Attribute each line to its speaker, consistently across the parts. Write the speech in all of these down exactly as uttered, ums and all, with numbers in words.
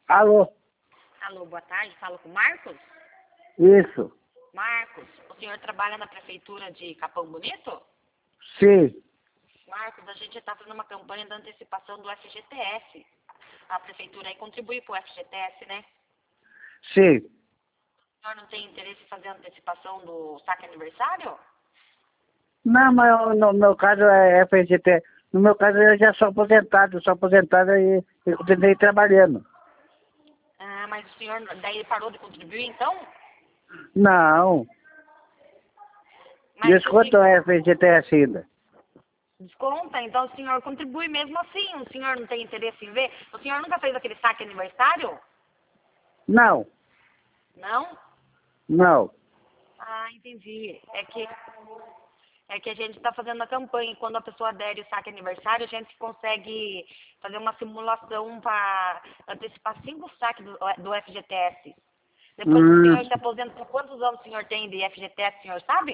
Speaker 1: Alô?
Speaker 2: Alô, boa tarde. Falo com o Marcos?
Speaker 1: Isso.
Speaker 2: Marcos, o senhor trabalha na prefeitura de Capão Bonito?
Speaker 1: Sim.
Speaker 2: Marcos, a gente está fazendo uma campanha de antecipação do F G T S. A prefeitura aí contribui para o F G T S, né?
Speaker 1: Sim.
Speaker 2: O senhor não tem interesse em fazer a antecipação do saque aniversário?
Speaker 1: Não, mas no meu caso é F G T. No meu caso eu já sou aposentado, sou aposentado e eu continuei trabalhando.
Speaker 2: Ah, mas o senhor daí parou de contribuir, então?
Speaker 1: Não.
Speaker 2: Mas
Speaker 1: Desconto
Speaker 2: o
Speaker 1: é F G T S ainda.
Speaker 2: desconta, então o senhor contribui mesmo assim. O senhor não tem interesse em ver? O senhor nunca fez aquele saque aniversário?
Speaker 1: Não.
Speaker 2: Não?
Speaker 1: Não.
Speaker 2: Ah, entendi. É que, é que a gente está fazendo a campanha e quando a pessoa adere o saque aniversário, a gente consegue fazer uma simulação para antecipar cinco saques do, do F G T S. Depois que o
Speaker 1: Hum.
Speaker 2: senhor se aposenta, quantos anos o senhor tem de F G T S, o senhor sabe?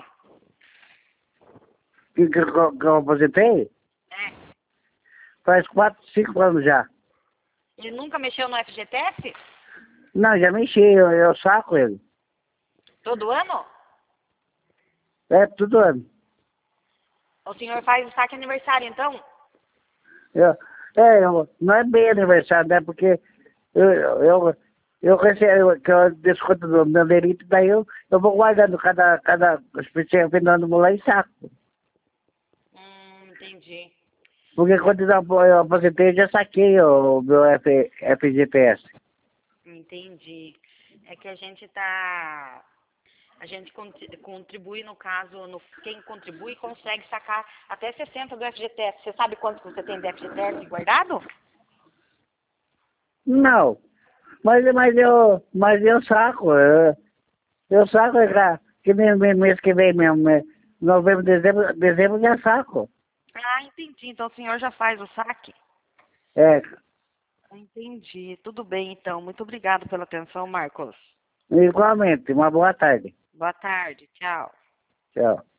Speaker 1: Que, que, que, que eu aposentei?
Speaker 2: É.
Speaker 1: Faz quatro, cinco anos já.
Speaker 2: Ele nunca mexeu no F G T S?
Speaker 1: Não, já mexi, eu, eu saco ele.
Speaker 2: Todo ano?
Speaker 1: É tudo ano.
Speaker 2: O senhor faz o saque aniversário, então?
Speaker 1: Eu, é, eu, não é bem aniversário, né? Porque eu, eu, eu recebo que eu desconto do meu delito, daí eu, eu vou guardando cada, cada especial final lá em saco.
Speaker 2: Hum, entendi.
Speaker 1: Porque quando eu eu aposentei, eu já saquei o meu F, F G T S.
Speaker 2: Entendi. É que a gente tá. A gente conti- contribui, no caso, no, quem contribui consegue sacar até sessenta do F G T S. Você sabe quanto que você tem de F G T S guardado?
Speaker 1: Não, mas, mas, eu, mas eu saco, eu, eu saco, é pra- que nem mês mês que vem mesmo, é, novembro, dezembro, dezembro já saco.
Speaker 2: Ah, entendi. Então o senhor já faz o saque?
Speaker 1: É,
Speaker 2: Entendi. Tudo bem, então. Muito obrigado pela atenção, Marcos.
Speaker 1: igualmente, uma boa tarde.
Speaker 2: Boa tarde. Tchau.
Speaker 1: Tchau.